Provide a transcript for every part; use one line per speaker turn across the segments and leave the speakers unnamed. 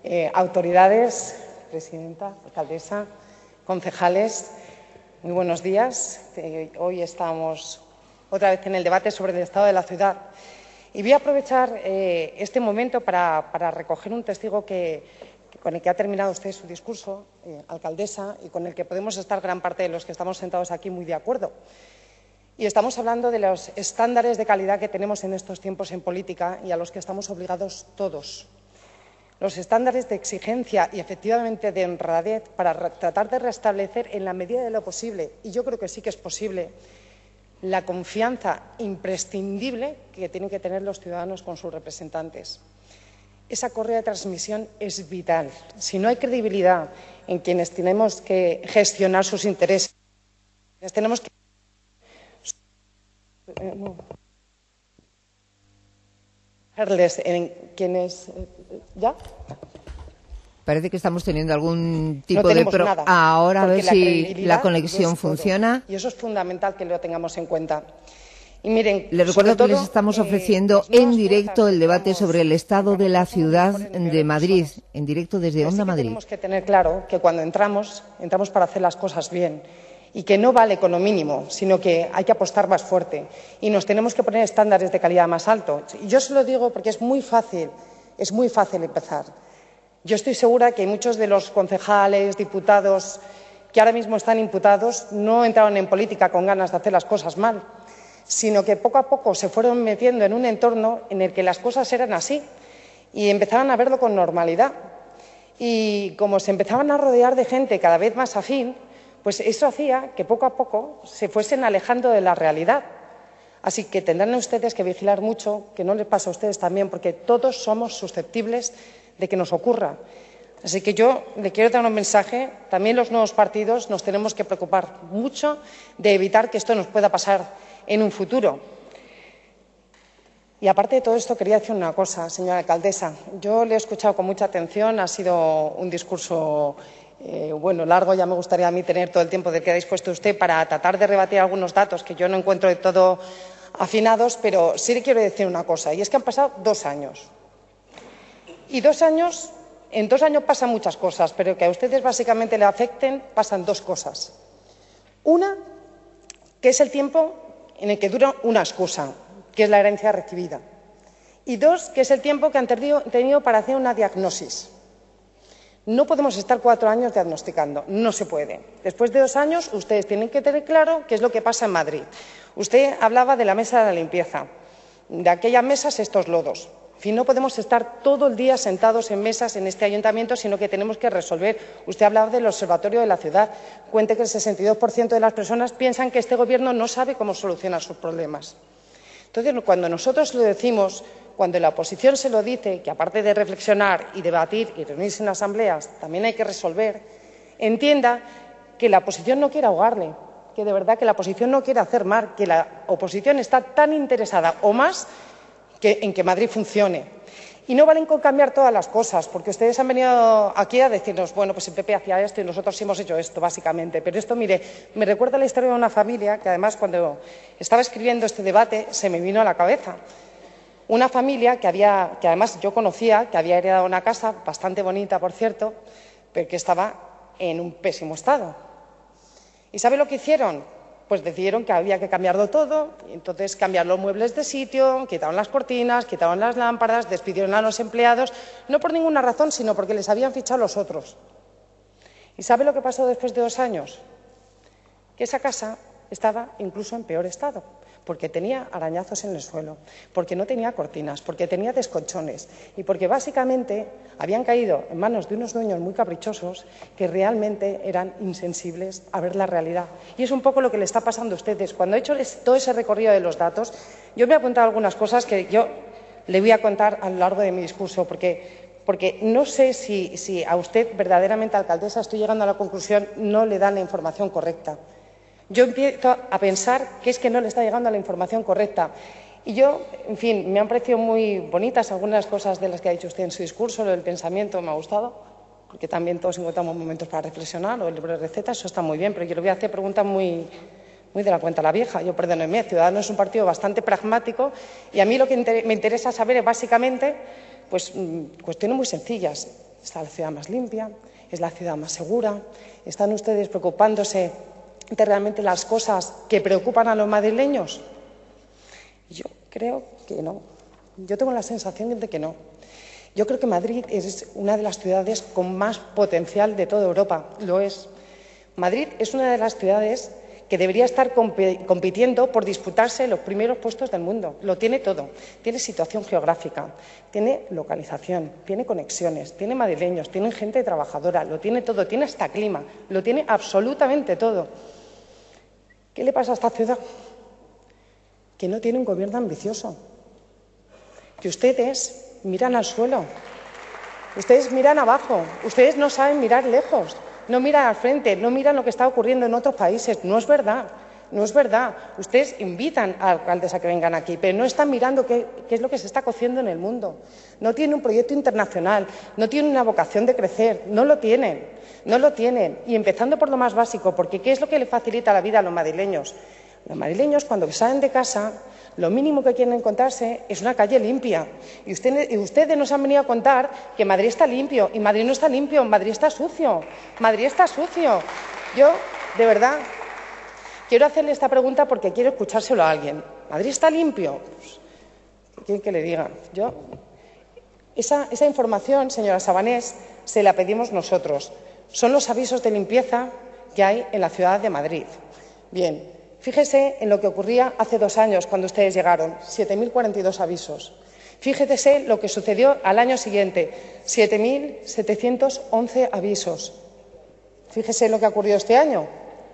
autoridades, presidenta, alcaldesa, concejales, muy buenos días. Hoy estamos otra vez en el debate sobre el estado de la ciudad. Y voy a aprovechar este momento para recoger un testigo con el que ha terminado usted su discurso, alcaldesa, y con el que podemos estar gran parte de los que estamos sentados aquí muy de acuerdo. Y estamos hablando de los estándares de calidad que tenemos en estos tiempos en política y a los que estamos obligados todos. Los estándares de exigencia y, efectivamente, de honradez para tratar de restablecer, en la medida de lo posible, y yo creo que sí que es posible, la confianza imprescindible que tienen que tener los ciudadanos con sus representantes. Esa correa de transmisión es vital. Si no hay credibilidad en quienes tenemos que gestionar sus intereses, tenemos que... en quienes... ¿Ya?
Parece que estamos teniendo algún tipo
no
de
nada,
ahora a ver si la conexión funciona.
Y eso es fundamental que lo tengamos en cuenta. Y miren,
les recuerdo que les estamos ofreciendo en directo el debate sobre el estado de la ciudad de Madrid, en directo desde Onda Madrid.
Tenemos que tener claro que cuando entramos para hacer las cosas bien y que no vale con lo mínimo, sino que hay que apostar más fuerte y nos tenemos que poner estándares de calidad más altos. Y yo se lo digo porque es muy fácil empezar. Yo estoy segura que muchos de los concejales, diputados que ahora mismo están imputados no entraron en política con ganas de hacer las cosas mal, sino que poco a poco se fueron metiendo en un entorno en el que las cosas eran así y empezaban a verlo con normalidad. Y como se empezaban a rodear de gente cada vez más afín, pues eso hacía que poco a poco se fuesen alejando de la realidad. Así que tendrán ustedes que vigilar mucho, que no les pase a ustedes también, porque todos somos susceptibles de que nos ocurra. Así que yo le quiero dar un mensaje. También los nuevos partidos nos tenemos que preocupar mucho de evitar que esto nos pueda pasar en un futuro. Y aparte de todo esto, quería decir una cosa, señora alcaldesa. Yo le he escuchado con mucha atención, ha sido un discurso largo. Ya me gustaría a mí tener todo el tiempo del que ha dispuesto usted para tratar de rebatir algunos datos que yo no encuentro de todo afinados, pero sí le quiero decir una cosa, y es que han pasado 2 años. Y en 2 años pasan muchas cosas, pero que a ustedes básicamente le afecten, pasan 2 cosas. Una, que es el tiempo en el que dura una excusa, que es la herencia recibida. Y 2, que es el tiempo que han tenido para hacer una diagnosis. No podemos estar 4 años diagnosticando, no se puede. Después de 2 años, ustedes tienen que tener claro qué es lo que pasa en Madrid. Usted hablaba de la mesa de la limpieza, de aquellas mesas, estos lodos. En fin, no podemos estar todo el día sentados en mesas en este ayuntamiento, sino que tenemos que resolver. Usted hablaba del observatorio de la ciudad. Cuente que el 62% de las personas piensan que este Gobierno no sabe cómo solucionar sus problemas. Entonces, cuando nosotros lo decimos, cuando la oposición se lo dice, que aparte de reflexionar y debatir y reunirse en asambleas, también hay que resolver, entienda que la oposición no quiere ahogarle, que de verdad que la oposición no quiere hacer mal, que la oposición está tan interesada o más en que Madrid funcione. Y no valen con cambiar todas las cosas, porque ustedes han venido aquí a decirnos, bueno, pues el PP hacía esto y nosotros sí hemos hecho esto, básicamente. Pero esto, mire, me recuerda la historia de una familia que, además, cuando estaba escribiendo este debate, se me vino a la cabeza. Una familia que además yo conocía, que había heredado una casa, bastante bonita, por cierto, pero que estaba en un pésimo estado. ¿Y sabe lo que hicieron? Pues decidieron que había que cambiarlo todo, y entonces cambiaron los muebles de sitio, quitaron las cortinas, quitaron las lámparas, despidieron a los empleados, no por ninguna razón, sino porque les habían fichado los otros. ¿Y sabe lo que pasó después de 2 años? Que esa casa estaba incluso en peor estado, porque tenía arañazos en el suelo, porque no tenía cortinas, porque tenía descolchones y porque básicamente habían caído en manos de unos dueños muy caprichosos que realmente eran insensibles a ver la realidad. Y es un poco lo que le está pasando a ustedes. Cuando he hecho todo ese recorrido de los datos, yo me he apuntado algunas cosas que yo le voy a contar a lo largo de mi discurso, porque no sé si a usted verdaderamente, alcaldesa, estoy llegando a la conclusión, no le dan la información correcta. Yo empiezo a pensar que es que no le está llegando la información correcta. Y yo, en fin, me han parecido muy bonitas algunas cosas de las que ha dicho usted en su discurso. Lo del pensamiento me ha gustado, porque también todos encontramos momentos para reflexionar, o el libro de recetas, eso está muy bien, pero yo le voy a hacer preguntas muy de la cuenta a la vieja. Yo, perdónenme, Ciudadanos es un partido bastante pragmático y a mí lo que me interesa saber es básicamente cuestiones muy sencillas. es la ciudad más limpia, es la ciudad más segura. ¿Están ustedes preocupándose de realmente las cosas que preocupan a los madrileños? Yo creo que no. Yo tengo la sensación de que no. Yo creo que Madrid es una de las ciudades con más potencial de toda Europa. Lo es. Madrid es una de las ciudades que debería estar compitiendo por disputarse los primeros puestos del mundo. Lo tiene todo. Tiene situación geográfica, tiene localización, tiene conexiones, tiene madrileños, tiene gente trabajadora, lo tiene todo, tiene hasta clima, lo tiene absolutamente todo. ¿Qué le pasa a esta ciudad? Que no tiene un gobierno ambicioso. Que ustedes miran al suelo, ustedes miran abajo, ustedes no saben mirar lejos. No miran al frente, no miran lo que está ocurriendo en otros países. No es verdad, no es verdad. Ustedes invitan a alcaldes a que vengan aquí, pero no están mirando qué es lo que se está cociendo en el mundo. No tienen un proyecto internacional, no tienen una vocación de crecer, no lo tienen, no lo tienen. Y empezando por lo más básico, porque ¿qué es lo que le facilita la vida a los madrileños? Los madrileños, cuando salen de casa, lo mínimo que quieren encontrarse es una calle limpia. Y ustedes nos han venido a contar que Madrid está limpio. Y Madrid no está limpio, Madrid está sucio. Madrid está sucio. Yo, de verdad, quiero hacerle esta pregunta porque quiero escuchárselo a alguien. ¿Madrid está limpio? Pues, ¿qué quieren que le diga? Esa información, señora Sabanés, se la pedimos nosotros. Son los avisos de limpieza que hay en la ciudad de Madrid. Bien. Fíjese en lo que ocurría hace 2 años cuando ustedes llegaron, 7.042 avisos. Fíjese lo que sucedió al año siguiente, 7.711 avisos. Fíjese lo que ha ocurrido este año,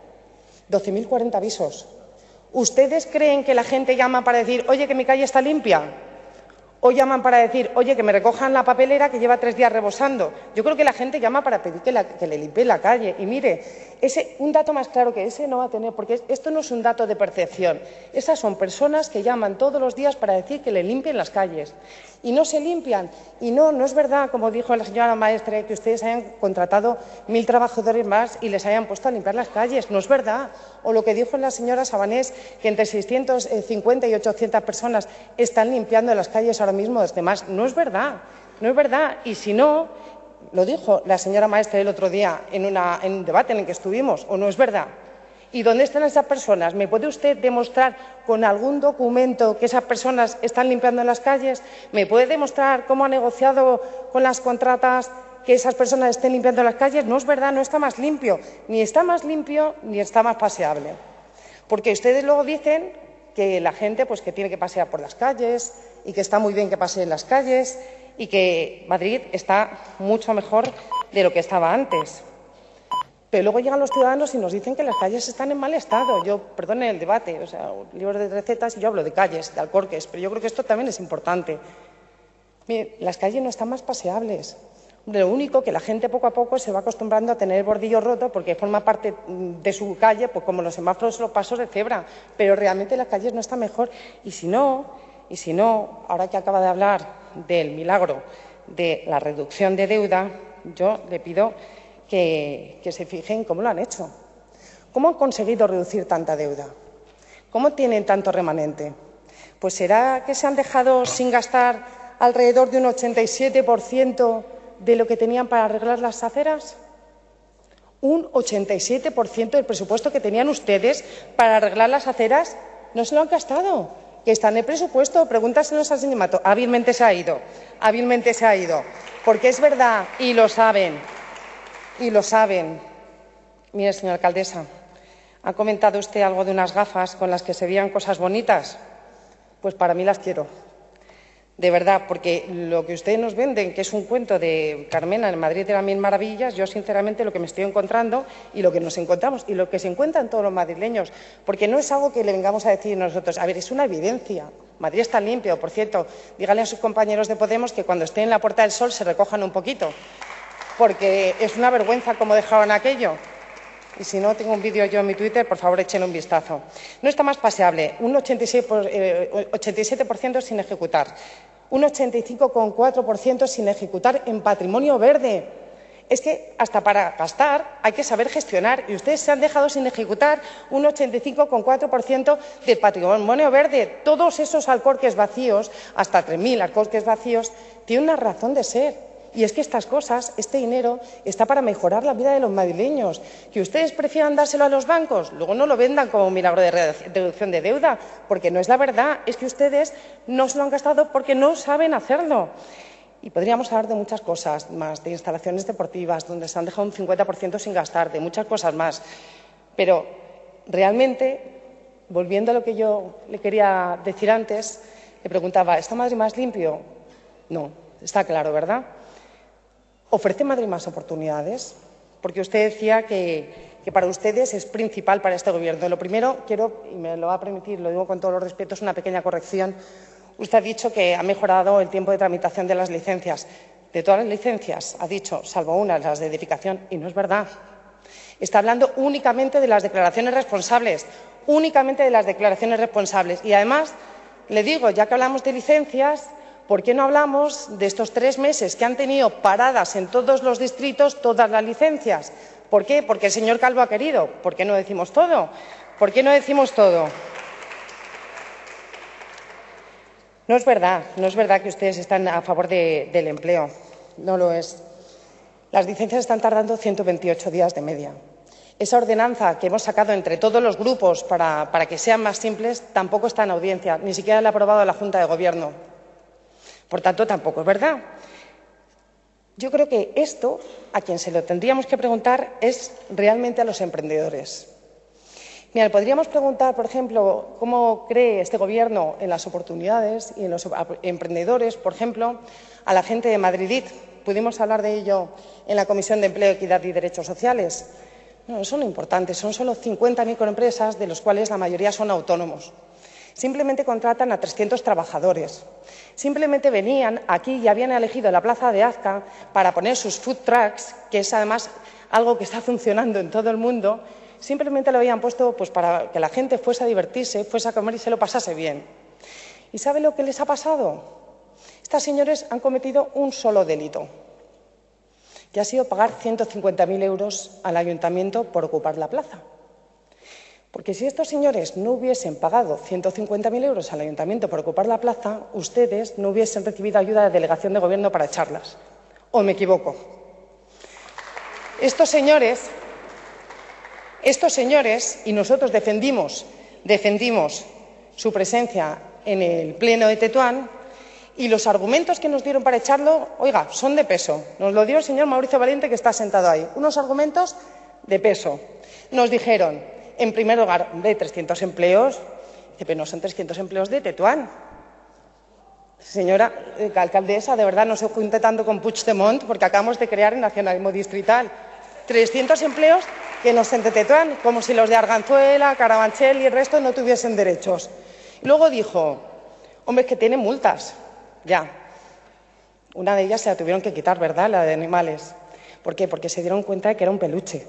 12.040 avisos. ¿Ustedes creen que la gente llama para decir, oye, que mi calle está limpia? ¿O llaman para decir, oye, que me recojan la papelera que lleva 3 días rebosando? Yo creo que la gente llama para pedir que le limpien la calle. Y mire, un dato más claro que ese no va a tener, porque esto no es un dato de percepción. Esas son personas que llaman todos los días para decir que le limpien las calles. Y no se limpian. Y no es verdad, como dijo la señora Maestre, que ustedes hayan contratado 1.000 trabajadores más y les hayan puesto a limpiar las calles. No es verdad. O lo que dijo la señora Sabanés, que entre 650 y 800 personas están limpiando las calles ahora mismo desde más. No es verdad, no es verdad. Y si no, lo dijo la señora Maestre el otro día en un debate en el que estuvimos, ¿o no es verdad? ¿Y dónde están esas personas? ¿Me puede usted demostrar con algún documento que esas personas están limpiando las calles? ¿Me puede demostrar cómo ha negociado con las contratas que esas personas estén limpiando las calles? No es verdad, no está más limpio, ni está más más paseable. Porque ustedes luego dicen que la gente que tiene que pasear por las calles y que está muy bien que pasee en las calles y que Madrid está mucho mejor de lo que estaba antes. Pero luego llegan los ciudadanos y nos dicen que las calles están en mal estado. Perdonen el debate, libros de recetas y yo hablo de calles, de Alcorques, pero yo creo que esto también es importante. Mire, las calles no están más paseables. Lo único que la gente poco a poco se va acostumbrando a tener el bordillo roto porque forma parte de su calle, pues como los semáforos, los pasos de cebra. Pero realmente las calles no están mejor. Y si no, ahora que acaba de hablar del milagro de la reducción de deuda, yo le pido que se fijen cómo lo han hecho. ¿Cómo han conseguido reducir tanta deuda? ¿Cómo tienen tanto remanente? Pues ¿será que se han dejado sin gastar alrededor de un 87% de lo que tenían para arreglar las aceras? Un 87% del presupuesto que tenían ustedes para arreglar las aceras no se lo han gastado. Que está en el presupuesto, pregúntaselos al señor Mato. Hábilmente se ha ido, porque es verdad y lo saben. Mire, señora alcaldesa, ha comentado usted algo de unas gafas con las que se veían cosas bonitas. Pues para mí las quiero. De verdad, porque lo que ustedes nos venden, que es un cuento de Carmena en Madrid de las Mil Maravillas, yo sinceramente lo que me estoy encontrando y lo que nos encontramos y lo que se encuentran todos los madrileños, porque no es algo que le vengamos a decir nosotros. A ver, es una evidencia. Madrid está limpio, por cierto. Díganle a sus compañeros de Podemos que cuando estén en la Puerta del Sol se recojan un poquito, porque es una vergüenza cómo dejaron aquello. Y si no, tengo un vídeo yo en mi Twitter, por favor, échenle un vistazo. No está más paseable, un 87% sin ejecutar, un 85,4% sin ejecutar en patrimonio verde. Es que hasta para gastar hay que saber gestionar y ustedes se han dejado sin ejecutar un 85,4% del patrimonio verde. Todos esos Alcorques vacíos, hasta 3.000 Alcorques vacíos, tienen una razón de ser. Y es que estas cosas, este dinero, está para mejorar la vida de los madrileños. Que ustedes prefieran dárselo a los bancos, luego no lo vendan como un milagro de reducción de deuda, porque no es la verdad. Es que ustedes no se lo han gastado porque no saben hacerlo. Y podríamos hablar de muchas cosas más, de instalaciones deportivas, donde se han dejado un 50% sin gastar, de muchas cosas más. Pero realmente, volviendo a lo que yo le quería decir antes, le preguntaba, ¿está Madrid más limpio? No, está claro, ¿verdad? ¿Ofrece Madrid más oportunidades? Porque usted decía que para ustedes es principal para este Gobierno. Lo primero, quiero, y me lo va a permitir, lo digo con todos los respetos, una pequeña corrección. Usted ha dicho que ha mejorado el tiempo de tramitación de las licencias. De todas las licencias, ha dicho, salvo unas, las de edificación, y no es verdad. Está hablando únicamente de las declaraciones responsables, únicamente de las declaraciones responsables. Y además, le digo, ya que hablamos de licencias, ¿por qué no hablamos de estos 3 meses que han tenido paradas en todos los distritos todas las licencias? ¿Por qué? Porque el señor Calvo ha querido. ¿Por qué no decimos todo? ¿Por qué no decimos todo? No es verdad que ustedes están a favor del empleo. No lo es. Las licencias están tardando 128 días de media. Esa ordenanza que hemos sacado entre todos los grupos para que sean más simples tampoco está en audiencia, ni siquiera la ha aprobado la Junta de Gobierno. Por tanto, tampoco es verdad. Yo creo que esto, a quien se lo tendríamos que preguntar, es realmente a los emprendedores. Mira, podríamos preguntar, por ejemplo, cómo cree este Gobierno en las oportunidades y en los emprendedores, por ejemplo, a la gente de Madrid. Pudimos hablar de ello en la Comisión de Empleo, Equidad y Derechos Sociales. No, son importantes, son solo 50 microempresas, de los cuales la mayoría son autónomos. Simplemente contratan a 300 trabajadores. Simplemente venían aquí y habían elegido la plaza de Azca para poner sus food trucks, que es además algo que está funcionando en todo el mundo. Simplemente lo habían puesto pues, para que la gente fuese a divertirse, fuese a comer y se lo pasase bien. ¿Y sabe lo que les ha pasado? Estos señores han cometido un solo delito, que ha sido pagar 150.000 euros al ayuntamiento por ocupar la plaza. Porque si estos señores no hubiesen pagado 150.000 euros al ayuntamiento por ocupar la plaza, ustedes no hubiesen recibido ayuda de delegación de gobierno para echarlas. ¿O me equivoco? Estos señores, y nosotros defendimos su presencia en el Pleno de Tetuán, y los argumentos que nos dieron para echarlo, oiga, son de peso. Nos lo dio el señor Mauricio Valiente, que está sentado ahí. Unos argumentos de peso. Nos dijeron, en primer lugar, de 300 empleos. Dice, pero no son 300 empleos de Tetuán. Señora alcaldesa, de verdad no se junte tanto con Puigdemont, porque acabamos de crear el nacionalismo distrital. 300 empleos que no son de Tetuán, como si los de Arganzuela, Carabanchel y el resto no tuviesen derechos. Y luego dijo, hombre, es que tienen multas. Ya. Una de ellas se la tuvieron que quitar, ¿verdad? La de animales. ¿Por qué? Porque se dieron cuenta de que era un peluche.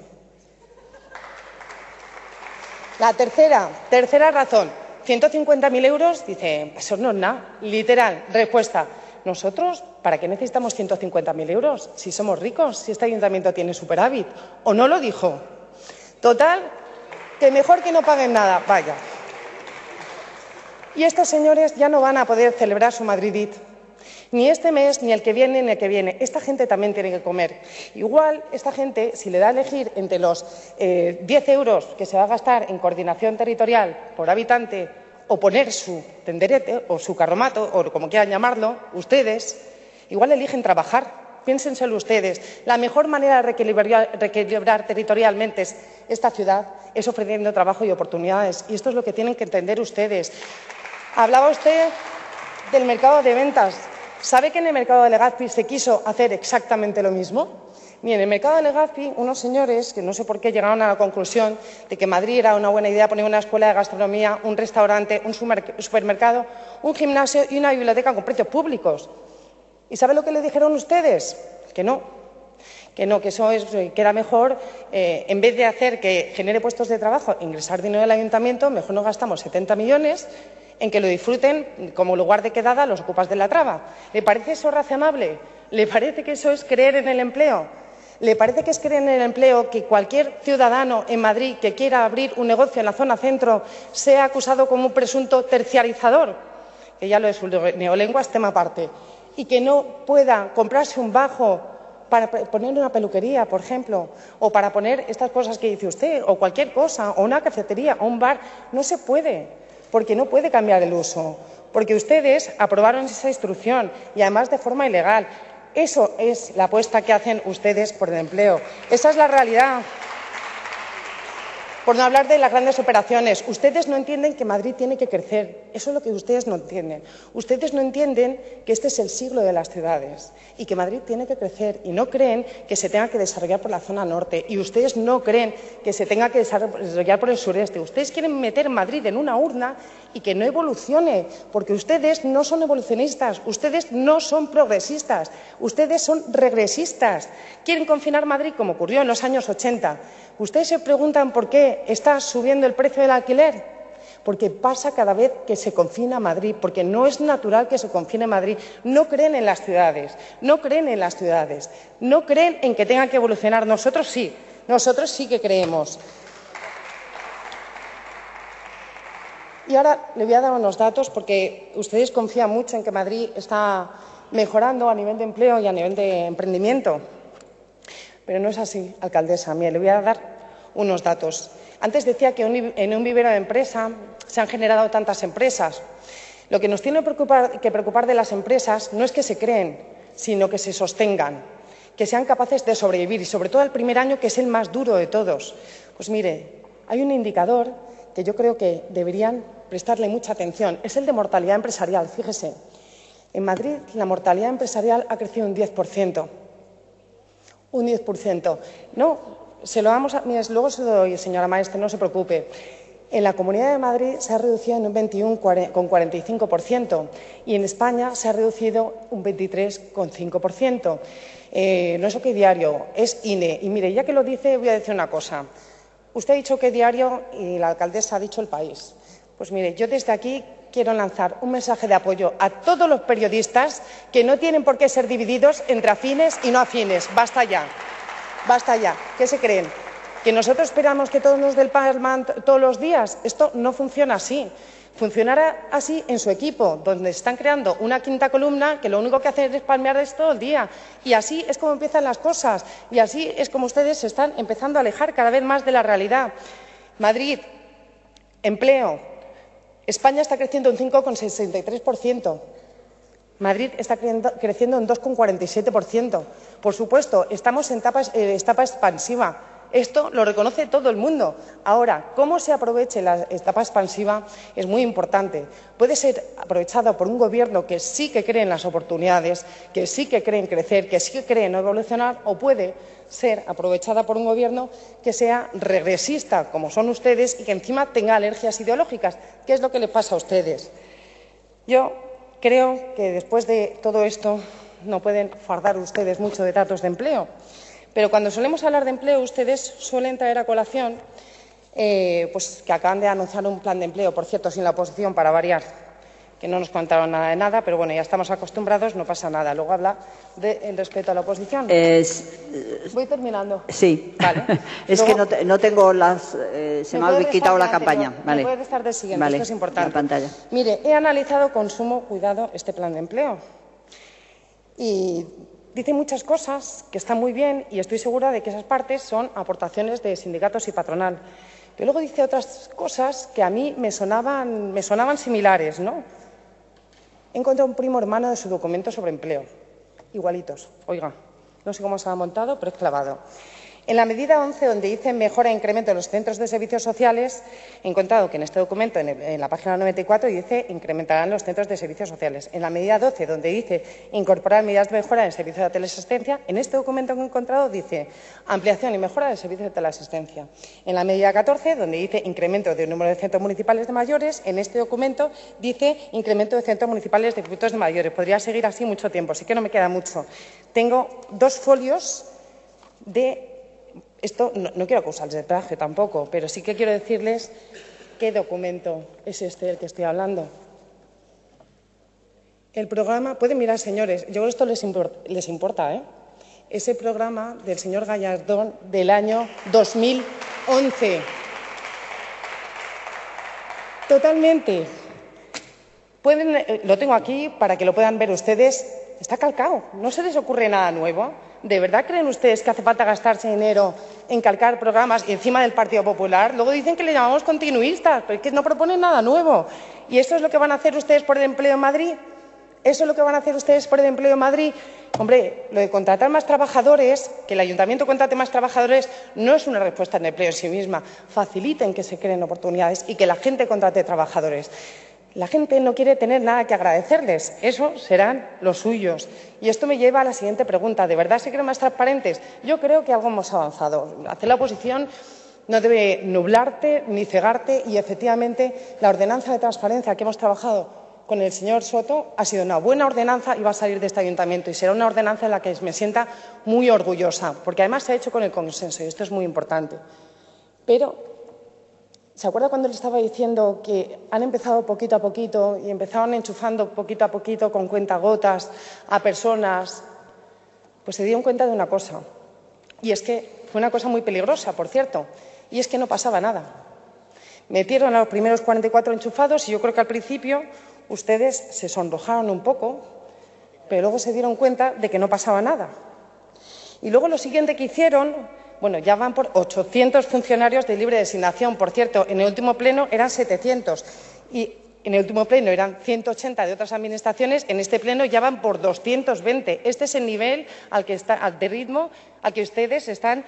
La tercera razón, 150.000 euros, dice, eso no es nada. Literal, respuesta. Nosotros, ¿para qué necesitamos 150.000 euros? Si somos ricos, si este ayuntamiento tiene superávit. ¿O no lo dijo? Total, que mejor que no paguen nada. Vaya. Y estos señores ya no van a poder celebrar su Madridit. Ni este mes, ni el que viene, ni el que viene. Esta gente también tiene que comer. Igual, esta gente, si le da a elegir entre los 10 euros que se va a gastar en coordinación territorial por habitante o poner su tenderete o su carromato, o como quieran llamarlo, ustedes, igual eligen trabajar. Piénsenselo ustedes. La mejor manera de reequilibrar territorialmente esta ciudad es ofreciendo trabajo y oportunidades. Y esto es lo que tienen que entender ustedes. Hablaba usted del mercado de ventas. ¿Sabe que en el mercado de Legazpi se quiso hacer exactamente lo mismo? Mire, en el mercado de Legazpi, unos señores, que no sé por qué llegaron a la conclusión de que Madrid era una buena idea poner una escuela de gastronomía, un restaurante, un supermercado, un gimnasio y una biblioteca con precios públicos. ¿Y sabe lo que le dijeron ustedes? Que no, que eso es, que era mejor, en vez de hacer que genere puestos de trabajo, ingresar dinero del ayuntamiento, mejor nos gastamos 70 millones en que lo disfruten como lugar de quedada los ocupas de la traba. ¿Le parece eso razonable? ¿Le parece que eso es creer en el empleo? ¿Le parece que es creer en el empleo que cualquier ciudadano en Madrid que quiera abrir un negocio en la zona centro sea acusado como un presunto terciarizador? Que ya lo de sus neolenguas, tema aparte. y que no pueda comprarse un bajo para poner una peluquería, por ejemplo, o para poner estas cosas que dice usted, o cualquier cosa, o una cafetería, o un bar, no se puede, porque no puede cambiar el uso, porque ustedes aprobaron esa instrucción y además de forma ilegal. Eso es la apuesta que hacen ustedes por el empleo. Esa es la realidad. Por no hablar de las grandes operaciones. Ustedes no entienden que Madrid tiene que crecer. Eso es lo que ustedes no entienden. Ustedes no entienden que este es el siglo de las ciudades y que Madrid tiene que crecer y no creen que se tenga que desarrollar por la zona norte y ustedes no creen que se tenga que desarrollar por el sureste. Ustedes quieren meter Madrid en una urna y que no evolucione, porque ustedes no son evolucionistas, ustedes no son progresistas, ustedes son regresistas. Quieren confinar Madrid como ocurrió en los años 80. Ustedes se preguntan por qué está subiendo el precio del alquiler. Porque pasa cada vez que se confina Madrid, porque no es natural que se confine Madrid. No creen en las ciudades, no creen en las ciudades, no creen en que tengan que evolucionar. Nosotros sí que creemos. Y ahora le voy a dar unos datos, porque ustedes confían mucho en que Madrid está mejorando a nivel de empleo y a nivel de emprendimiento. Pero no es así, alcaldesa. Mire, le voy a dar unos datos. Antes decía que en un vivero de empresa se han generado tantas empresas. Lo que nos tiene que preocupar de las empresas no es que se creen, sino que se sostengan, que sean capaces de sobrevivir, y sobre todo el primer año, que es el más duro de todos. Pues mire, hay un indicador que yo creo que deberían prestarle mucha atención. Es el de mortalidad empresarial. Fíjese, en Madrid la mortalidad empresarial ha crecido un 10%. Un 10%. No, se lo damos mire, luego se lo doy, señora maestra, no se preocupe. En la Comunidad de Madrid se ha reducido en un 21,45% y en España se ha reducido un 23,5%. No es OK Diario, es INE. Y mire, ya que lo dice, voy a decir una cosa. Usted ha dicho OK Diario y la alcaldesa ha dicho El País. Pues mire, yo desde aquí quiero lanzar un mensaje de apoyo a todos los periodistas que no tienen por qué ser divididos entre afines y no afines. Basta ya. Basta ya. ¿Qué se creen? ¿Que nosotros esperamos que todos nos den palma todos los días? Esto no funciona así. Funcionará así en su equipo, donde están creando una quinta columna que lo único que hace es palmear todo el día. Y así es como empiezan las cosas. Y así es como ustedes se están empezando a alejar cada vez más de la realidad. Madrid, empleo. España está creciendo un 5,63%. Madrid está creciendo un 2,47%. Por supuesto, estamos en etapa expansiva. Esto lo reconoce todo el mundo. Ahora, cómo se aproveche la etapa expansiva es muy importante. Puede ser aprovechada por un gobierno que sí que cree en las oportunidades, que sí que cree en crecer, que sí que cree en evolucionar, o puede ser aprovechada por un gobierno que sea regresista, como son ustedes, y que encima tenga alergias ideológicas, que es lo que le pasa a ustedes. Yo creo que después de todo esto no pueden fardar ustedes mucho de datos de empleo. Pero cuando solemos hablar de empleo, ustedes suelen traer a colación pues que acaban de anunciar un plan de empleo, por cierto, sin la oposición, para variar, que no nos contaron nada de nada, pero bueno, ya estamos acostumbrados, no pasa nada. Luego habla del respeto a la oposición. Voy terminando.
Sí.
Vale.
Es
Luego,
que no tengo las... se me ha quitado la campaña.
Vale. Me puede restar del siguiente,
vale.
esto es importante.
La pantalla.
Mire, he analizado con sumo cuidado este plan de empleo. Y dice muchas cosas que están muy bien y estoy segura de que esas partes son aportaciones de sindicatos y patronal. Pero luego dice otras cosas que a mí me sonaban similares, ¿no? He encontrado un primo hermano de su documento sobre empleo. Igualitos. Oiga, no sé cómo se ha montado, pero es clavado. En la medida 11, donde dice mejora e incremento de los centros de servicios sociales, he encontrado que en este documento, en la página 94, dice incrementarán los centros de servicios sociales. En la medida 12, donde dice incorporar medidas de mejora en el servicio de teleasistencia, en este documento que he encontrado dice ampliación y mejora del servicio de teleasistencia. En la medida 14, donde dice incremento del número de centros municipales de mayores, en este documento dice incremento de centros municipales de adultos de mayores. Podría seguir así mucho tiempo, así que no me queda mucho. Tengo 2 folios de... Esto no quiero acusarles de traje tampoco, pero sí que quiero decirles qué documento es este del que estoy hablando. El programa, pueden mirar, señores, yo creo que esto les importa, ¿eh? Es el programa del señor Gallardón del año 2011. Totalmente. Lo tengo aquí para que lo puedan ver ustedes. está calcado, no se les ocurre nada nuevo. ¿De verdad creen ustedes que hace falta gastarse dinero en calcar programas y encima del Partido Popular? Luego dicen que le llamamos continuistas, pero es que no proponen nada nuevo. ¿Y eso es lo que van a hacer ustedes por el empleo en Madrid? ¿Eso es lo que van a hacer ustedes por el empleo en Madrid? Hombre, lo de contratar más trabajadores, que el Ayuntamiento contrate más trabajadores, no es una respuesta en empleo en sí misma. Faciliten que se creen oportunidades y que la gente contrate trabajadores. La gente no quiere tener nada que agradecerles, eso serán los suyos. Y esto me lleva a la siguiente pregunta. ¿De verdad se creen más transparentes? Yo creo que algo hemos avanzado. Hacer la oposición no debe nublarte ni cegarte y, efectivamente, la ordenanza de transparencia que hemos trabajado con el señor Soto ha sido una buena ordenanza y va a salir de este ayuntamiento. Y será una ordenanza en la que me sienta muy orgullosa, porque además se ha hecho con el consenso y esto es muy importante. Pero ¿se acuerda cuando le estaba diciendo que han empezado poquito a poquito y empezaron enchufando poquito a poquito con cuentagotas a personas? Pues se dieron cuenta de una cosa, y es que fue una cosa muy peligrosa, por cierto, y es que no pasaba nada. Metieron a los primeros 44 enchufados y yo creo que al principio ustedes se sonrojaron un poco, pero luego se dieron cuenta de que no pasaba nada. Y luego lo siguiente que hicieron, bueno, ya van por 800 funcionarios de libre designación. Por cierto, en el último pleno eran 700 y en el último pleno eran 180 de otras administraciones. En este pleno ya van por 220. Este es el nivel de ritmo al que ustedes están,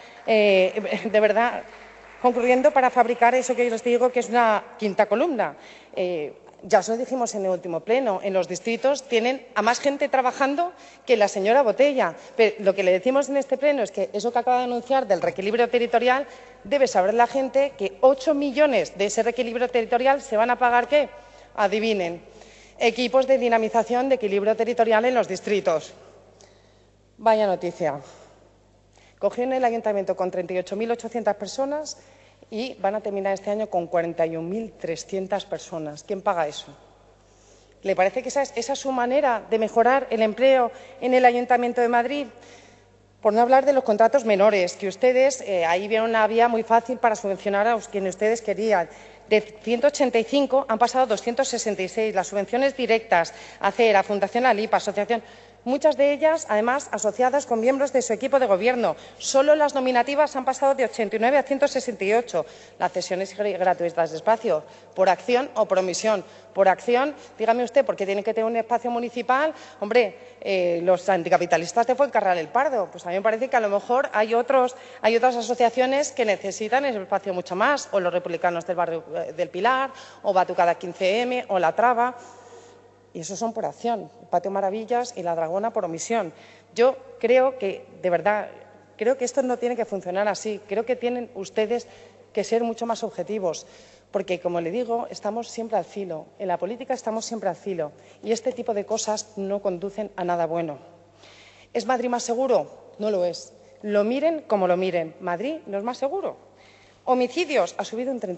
de verdad, concurriendo para fabricar eso que yo les digo que es una quinta columna. Ya os lo dijimos en el último pleno, en los distritos tienen a más gente trabajando que la señora Botella. Pero lo que le decimos en este pleno es que eso que acaba de anunciar del reequilibrio territorial, debe saber la gente que 8 millones de ese reequilibrio territorial se van a pagar, ¿qué? Adivinen, equipos de dinamización de equilibrio territorial en los distritos. Vaya noticia. Cogieron el ayuntamiento con 38.800 personas y van a terminar este año con 41.300 personas. ¿Quién paga eso? ¿Le parece que esa es su manera de mejorar el empleo en el Ayuntamiento de Madrid? Por no hablar de los contratos menores, que ustedes ahí vieron una vía muy fácil para subvencionar a quienes ustedes querían. De 185 han pasado a 266. Las subvenciones directas a CERA, Fundación Alipa, Asociación, muchas de ellas, además, asociadas con miembros de su equipo de gobierno. Solo las nominativas han pasado de 89 a 168. Las cesiones gratuitas de espacio, por acción o por omisión. Por acción, dígame usted, ¿por qué tienen que tener un espacio municipal? Hombre, los anticapitalistas de Fuencarral el Pardo. Pues a mí me parece que a lo mejor hay otras asociaciones que necesitan ese espacio mucho más, o los republicanos del barrio del Pilar, o Batucada 15M, o La Traba. Y esos son por acción, el Patio Maravillas y La Dragona por omisión. Yo creo que, de verdad, creo que esto no tiene que funcionar así. Creo que tienen ustedes que ser mucho más objetivos, porque, como le digo, estamos siempre al filo. En la política estamos siempre al filo y este tipo de cosas no conducen a nada bueno. ¿Es Madrid más seguro? No lo es. Lo miren como lo miren. Madrid no es más seguro. Homicidios ha subido un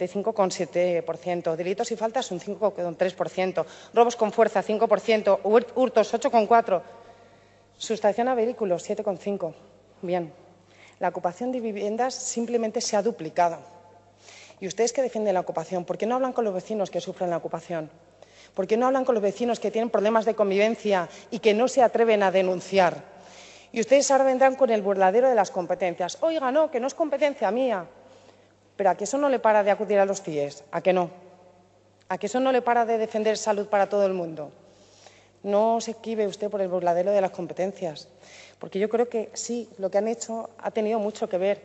35,7%, delitos y faltas un 5,3%, robos con fuerza 5%, hurtos 8,4%, sustracción a vehículos 7,5%. Bien, la ocupación de viviendas simplemente se ha duplicado. ¿Y ustedes que defienden la ocupación? ¿Por qué no hablan con los vecinos que sufren la ocupación? ¿Por qué no hablan con los vecinos que tienen problemas de convivencia y que no se atreven a denunciar? Y ustedes ahora vendrán con el burladero de las competencias. Oiga, no, que no es competencia mía. Pero ¿a que eso no le para de acudir a los CIES? ¿A que no? ¿A que eso no le para de defender salud para todo el mundo? No se esquive usted por el burladero de las competencias, porque yo creo que sí, lo que han hecho ha tenido mucho que ver.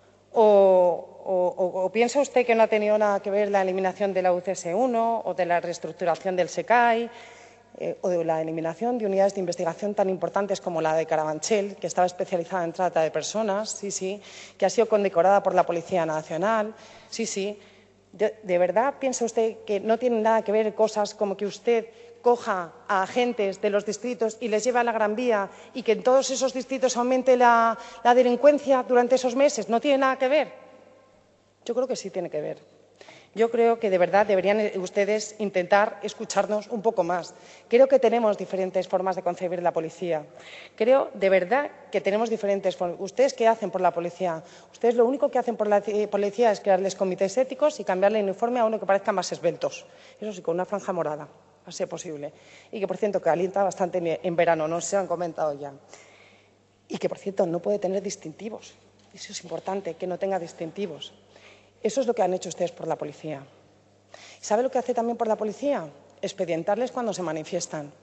¿O piensa usted que no ha tenido nada que ver la eliminación de la UCS1 o de la reestructuración del SECAI o de la eliminación de unidades de investigación tan importantes como la de Carabanchel, que estaba especializada en trata de personas, sí, que ha sido condecorada por la Policía Nacional, sí. ¿De verdad piensa usted que no tienen nada que ver cosas como que usted coja a agentes de los distritos y les lleve a la Gran Vía y que en todos esos distritos aumente la delincuencia durante esos meses? ¿No tiene nada que ver? Yo creo que sí tiene que ver. Yo creo que de verdad deberían ustedes intentar escucharnos un poco más. Creo que tenemos diferentes formas de concebir la policía. Creo de verdad que tenemos diferentes formas. ¿Ustedes qué hacen por la policía? Ustedes lo único que hacen por la policía es crearles comités éticos y cambiarle el uniforme a uno que parezca más esbeltos. Eso sí, con una franja morada. a ser posible. Y que, por cierto, calienta bastante en verano, no se han comentado ya. Y que, por cierto, no puede tener distintivos. Eso es importante, que no tenga distintivos. Eso es lo que han hecho ustedes por la policía. ¿Sabe lo que hace también por la policía? Expedientarles cuando se manifiestan.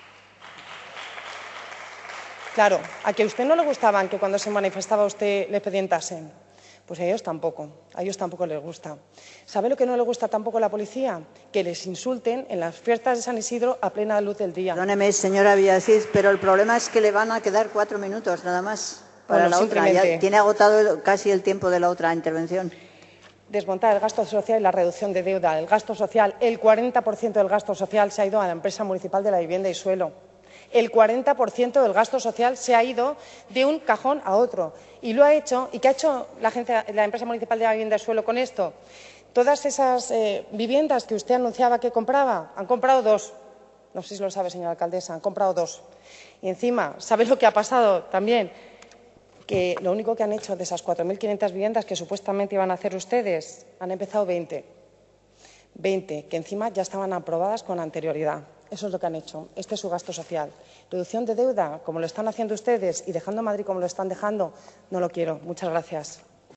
Claro, a que a usted no le gustaban que cuando se manifestaba usted le expedientasen. Pues a ellos tampoco les gusta. ¿Sabe lo que no le gusta tampoco a la policía? Que les insulten en las fiestas de San Isidro a plena luz del día.
Perdóneme, señora Villacís, pero el problema es que le van a quedar 4 minutos nada más para la otra. Ya tiene agotado casi el tiempo de la otra intervención.
Desmontar el gasto social y la reducción de deuda. El gasto social, el 40% del gasto social se ha ido a la empresa municipal de la vivienda y suelo. El 40% del gasto social se ha ido de un cajón a otro. Y lo ha hecho. ¿Y qué ha hecho la empresa municipal de la vivienda y suelo con esto? Todas esas viviendas que usted anunciaba que compraba, han comprado 2. No sé si lo sabe, señora alcaldesa, han comprado 2. Y encima, ¿sabe lo que ha pasado también? Que lo único que han hecho de esas 4.500 viviendas que supuestamente iban a hacer ustedes, han empezado 20. 20, que encima ya estaban aprobadas con anterioridad. Eso es lo que han hecho. Este es su gasto social. Reducción de deuda, como lo están haciendo ustedes, y dejando a Madrid como lo están dejando, no lo quiero. Muchas gracias.